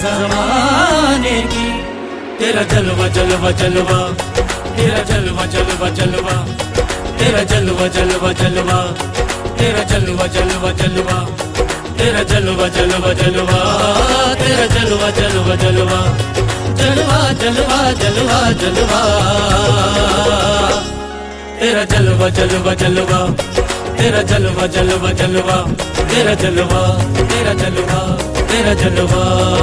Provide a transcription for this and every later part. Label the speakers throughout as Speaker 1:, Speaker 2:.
Speaker 1: जमाने की। तेरा जलवा जलवा जलवा, तेरा जलवा जलवा जलवा, तेरा जलवा जलवा जलवा, तेरा जलवा जलवा जलवा, तेरा जलवा जलवा जलवा, तेरा जलवा जलवा जलवा, जलवा जलवा जलवा जलवा, तेरा जलवा जलवा जलवा, तेरा जलवा जलवा जलवा, तेरा जलवा, तेरा जलवा, तेरा जलवा।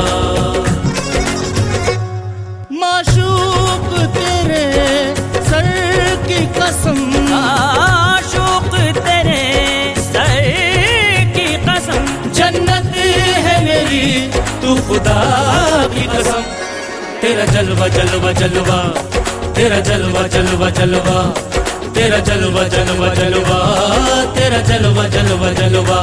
Speaker 2: माशूक तेरे सर की कसम,
Speaker 1: आशूक तेरे सर की कसम, जन्नत है मेरी तू खुदा की कसम। तेरा जलवा जलवा जलवा, तेरा जलवा जलवा जलवा, तेरा जलवा जलवा जलवा, तेरा जलवा जलवा जलवा।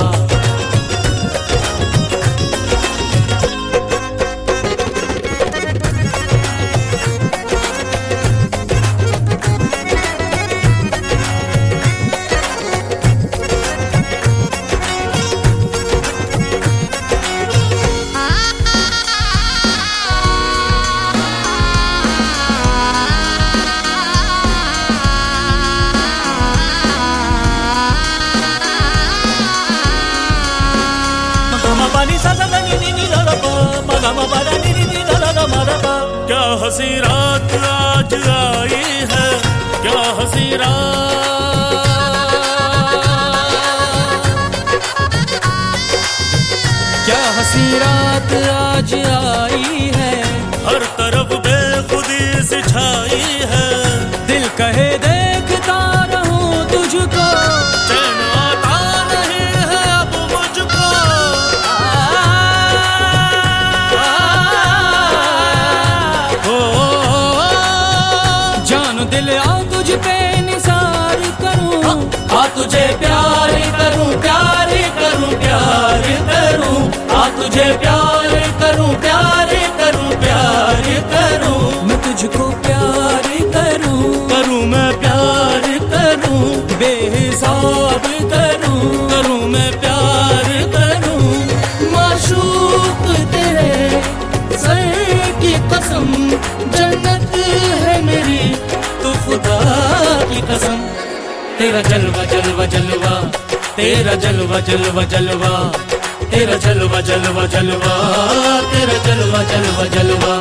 Speaker 3: क्या हंसी रात आज आई है, क्या हंसी रात,
Speaker 1: क्या हंसी रात आज आई है,
Speaker 3: हर तरफ बेखुदी सी छाई है।
Speaker 1: दिल कहे देखता रहूं तुझको,
Speaker 3: चैन आता नहीं है अब मुझको।
Speaker 1: जान दिल आ तुझ पे निसार करूं, आ तुझे प्यार करूं, प्यार करूं, प्यार करूं, आ तुझे प्यार करूं, प्यार करूं, प्यार करूं, मैं तुझको प्यार करूं, करूं मैं प्यार करूं, बेहिसाब करूं, करूं मैं प्यार करूं। माशूक तेरे सर की कसम, जन्नत है मेरी तू खुदा की कसम। तेरा जलवा जलवा जलवा, तेरा जलवा जलवा जलवा, तेरा जलवा जलवा जलवा, तेरा जलवा जलवा जलवा।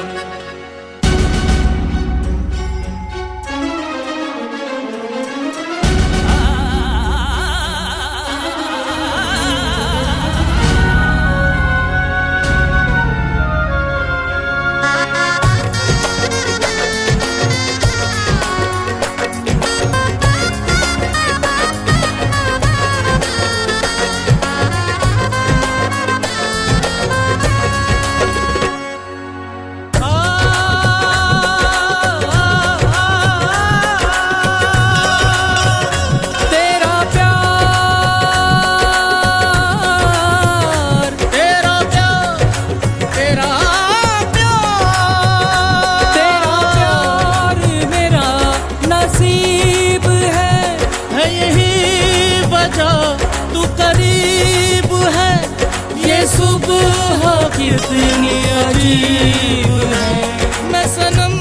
Speaker 1: कितनी अजीब है, मैं सनम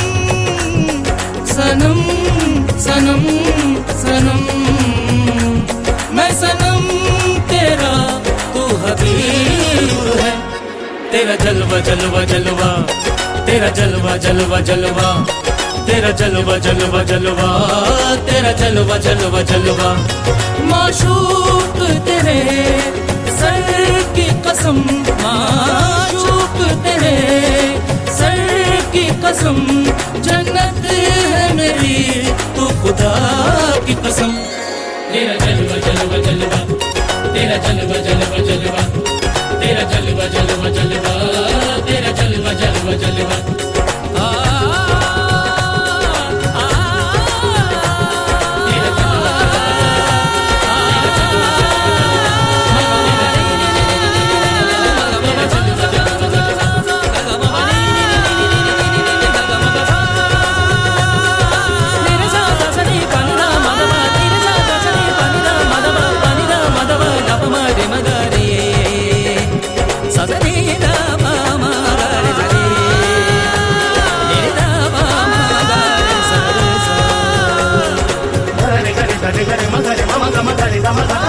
Speaker 1: सनम सनम सनम, मैं सनम तेरा तू हबीब है। तेरा जलवा जलवा जलवा, तेरा जलवा जलवा जलवा, तेरा जलवा जलवा जलवा, तेरा जलवा जलवा जलवा। माशूक तेरे सर की कसम, माशूक तेरे सर की कसम, जन्नत है मेरी तू खुदा की कसम। तेरा जलवा जलवा जलवा, तेरा जलवा जलवा जलवा, तेरा जलवा जलवा जलवा, तेरा जलवा जलवा जलवा।
Speaker 4: Sa sa ni na ma
Speaker 2: रे ग रे म ग रे म म ग म ग रे ग म ग